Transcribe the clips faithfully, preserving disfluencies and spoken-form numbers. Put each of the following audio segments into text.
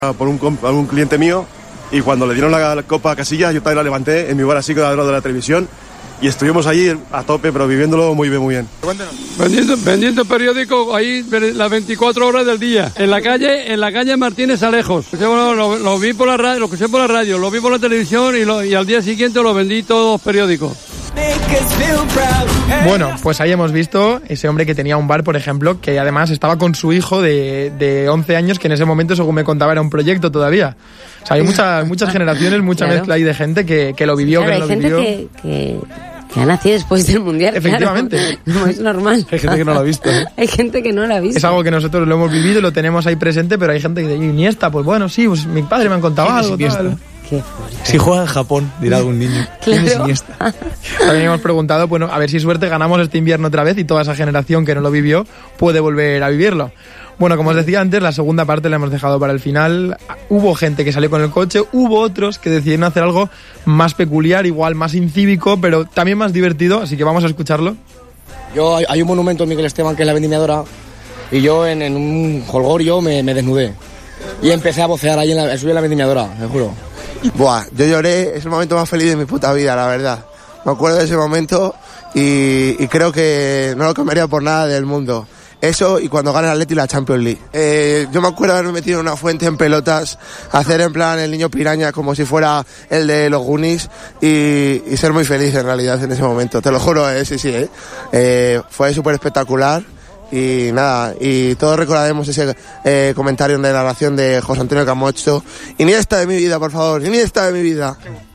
por un, por un cliente mío y cuando le dieron la, la copa a Casillas yo también la levanté en mi bar así con la de la televisión y estuvimos allí a tope pero viviéndolo muy bien, muy bien. Vendiendo, vendiendo periódico ahí las veinticuatro horas del día en la calle, en la calle Martínez Alejos. Lo, lo, lo vi por la radio, lo escuché por la radio, lo vi por la televisión y, lo, y al día siguiente lo vendí todos los periódicos. Bueno, pues ahí hemos visto ese hombre que tenía un bar, por ejemplo, que además estaba con su hijo de, de once años, que en ese momento, según me contaba, era un proyecto todavía. O sea, hay muchas, muchas generaciones, mucha claro. mezcla ahí de gente que, que lo vivió, claro, que no lo vivió. Que, que, que ha nacido después del Mundial. Efectivamente. Claro. No es normal. Hay gente que no lo ha visto, ¿eh? Hay gente que no lo ha visto. Es algo que nosotros lo hemos vivido y lo tenemos ahí presente, pero hay gente que dice, Iniesta, pues bueno, sí, pues mi padre me han contado algo, tal. Si juega en Japón, dirá algún niño. Claro. También hemos preguntado, bueno, a ver si suerte ganamos este invierno otra vez y toda esa generación que no lo vivió puede volver a vivirlo. Bueno, como os decía antes, la segunda parte la hemos dejado para el final. Hubo gente que salió con el coche, hubo otros que decidieron hacer algo más peculiar, igual más incívico, pero también más divertido, así que vamos a escucharlo. Yo Hay un monumento en Miguel Esteban que es la vendimiadora y yo en, en un jolgorio me, me desnudé y empecé a vocear ahí en la, subí a la vendimiadora, te juro. Buah, yo lloré, es el momento más feliz de mi puta vida, la verdad. Me acuerdo de ese momento y, y creo que no lo cambiaría por nada del mundo. Eso y cuando gane el Atleti la Champions League. Eh, yo me acuerdo de haberme metido en una fuente en pelotas, hacer en plan el niño piraña como si fuera el de los Goonies y, y ser muy feliz en realidad en ese momento. Te lo juro, eh, sí, sí, eh. Eh, fue súper espectacular. Y nada, y todos recordaremos ese eh, comentario de narración de José Antonio Camacho. Iniesta de mi vida, por favor, Iniesta de mi vida.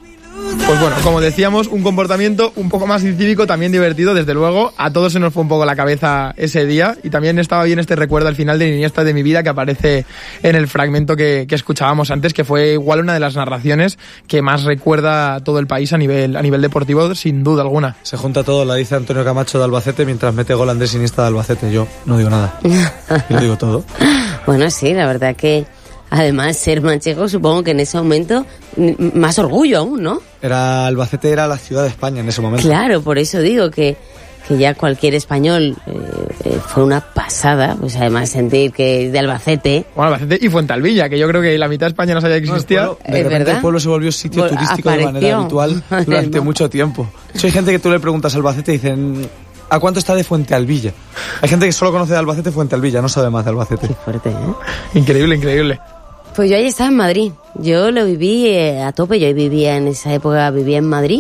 Pues bueno, como decíamos, un comportamiento un poco más incívico, también divertido, desde luego. A todos se nos fue un poco la cabeza ese día y también estaba bien este recuerdo al final de Iniesta de mi vida que aparece en el fragmento que, que escuchábamos antes, que fue igual una de las narraciones que más recuerda a todo el país a nivel, a nivel deportivo, sin duda alguna. Se junta todo, la dice Antonio Camacho de Albacete mientras mete gol Andrés Iniesta de Albacete. Yo no digo nada, yo digo todo. Bueno, sí, la verdad que además ser manchego supongo que en ese momento más orgullo aún, ¿no? Era Albacete era la ciudad de España en ese momento. Claro, por eso digo que, que ya cualquier español eh, eh, fue una pasada, pues además sentir que es de Albacete. Bueno, Albacete y Fuentealbilla, que yo creo que la mitad de España no sabía que existía. No, el pueblo, de repente verdad? El pueblo se volvió sitio Vol- turístico apareció. De manera habitual durante mucho tiempo. De hecho, hay gente que tú le preguntas a Albacete y dicen, ¿a cuánto está de Fuentealbilla? Hay gente que solo conoce de Albacete Fuentealbilla, no sabe más de Albacete. Qué fuerte, ¿eh? Increíble, increíble. Pues yo ahí estaba en Madrid, yo lo viví eh, a tope, yo vivía en esa época, vivía en Madrid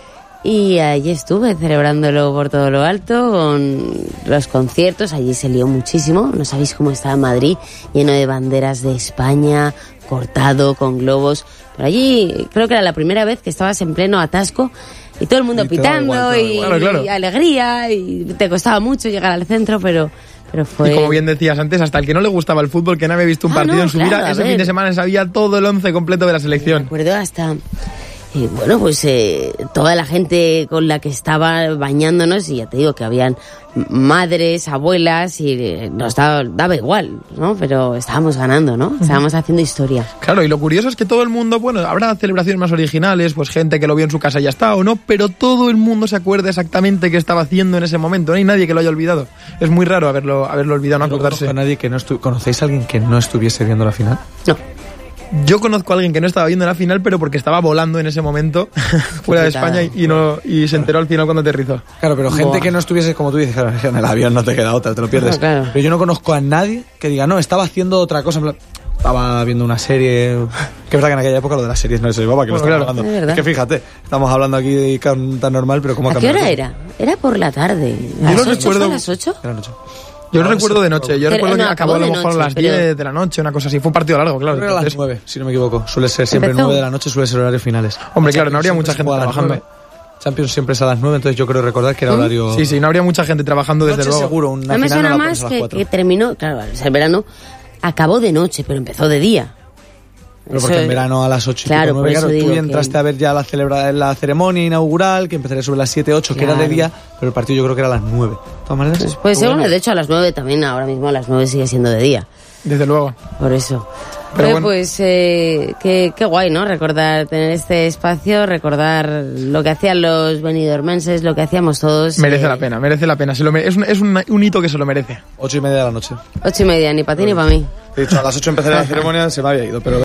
y allí estuve celebrándolo por todo lo alto, con los conciertos, allí se lió muchísimo, no sabéis cómo estaba Madrid, lleno de banderas de España, cortado, con globos, pero allí creo que era la primera vez que estabas en pleno atasco y todo el mundo y pitando igual, y, claro, claro. y alegría y te costaba mucho llegar al centro, pero... Pero fue... Y como bien decías antes, hasta el que no le gustaba el fútbol, que no había visto un partido ah, no, en su claro, vida, ese fin de semana sabía todo el once completo de la selección. Me acuerdo hasta... Y bueno, pues eh, toda la gente con la que estaba bañándonos, y ya te digo que habían madres, abuelas, y eh, nos daba, daba igual, ¿no? Pero estábamos ganando, ¿no? Estábamos haciendo historia. Claro, y lo curioso es que todo el mundo, bueno, habrá celebraciones más originales, pues gente que lo vio en su casa y ya está, o no, pero todo el mundo se acuerda exactamente qué estaba haciendo en ese momento, no hay nadie que lo haya olvidado. Es muy raro haberlo, haberlo olvidado, no acordarse. A nadie que no estu- ¿Conocéis a alguien que no estuviese viendo la final? No. Yo conozco a alguien que no estaba viendo la final, pero porque estaba volando en ese momento fuera de España y, no, y se enteró al final cuando aterrizó. Claro, pero gente Buah. que no estuviese, como tú dices, en el avión no te queda otra, te lo pierdes. No, claro. Pero yo no conozco a nadie que diga, no, estaba haciendo otra cosa. Estaba viendo una serie. Que es verdad que en aquella época lo de las series no se llevaba, que bueno, lo estamos claro. hablando. Es que fíjate, estamos hablando aquí de tan normal, pero ¿cómo ha cambiado? ¿A qué hora era? Era por la tarde. ¿A las ocho? ¿A las ocho? Era noche. Yo no recuerdo de noche, yo pero, recuerdo no, que acabó a lo mejor a las pero... diez de la noche, una cosa así. Fue un partido largo, claro. Creo que a las nueve, si no me equivoco. Suele ser siempre nueve de la noche, suele ser horarios finales. Hombre, claro, no habría mucha gente trabajando. Champions siempre es a las nueve, entonces yo creo recordar que era horario... Sí, sí, no habría mucha gente trabajando desde noche luego. Seguro, una no me final suena no la más que, que terminó, claro, el verano acabó de noche, pero empezó de día. Pero porque eso, en verano a las ocho claro, y nueve, claro, tú entraste que... a ver ya la celebra la ceremonia inaugural, que empezaría sobre las siete, ocho, claro. que era de día, pero el partido yo creo que era a las nueve. ¿De todas maneras? Pues puede ser, bueno, de hecho a las nueve también, ahora mismo a las nueve sigue siendo de día. Desde luego. Por eso. Pero Oye, bueno. Pues eh, qué, qué guay, ¿no? Recordar, tener este espacio, recordar lo que hacían los benidormenses, lo que hacíamos todos. Merece eh, la pena, merece la pena. Se lo mere- es un, es un, un hito que se lo merece. Ocho y media de la noche. Ocho y media, ni para ti ni para mí. He dicho, a las ocho empezaría la ceremonia, se me había ido, pero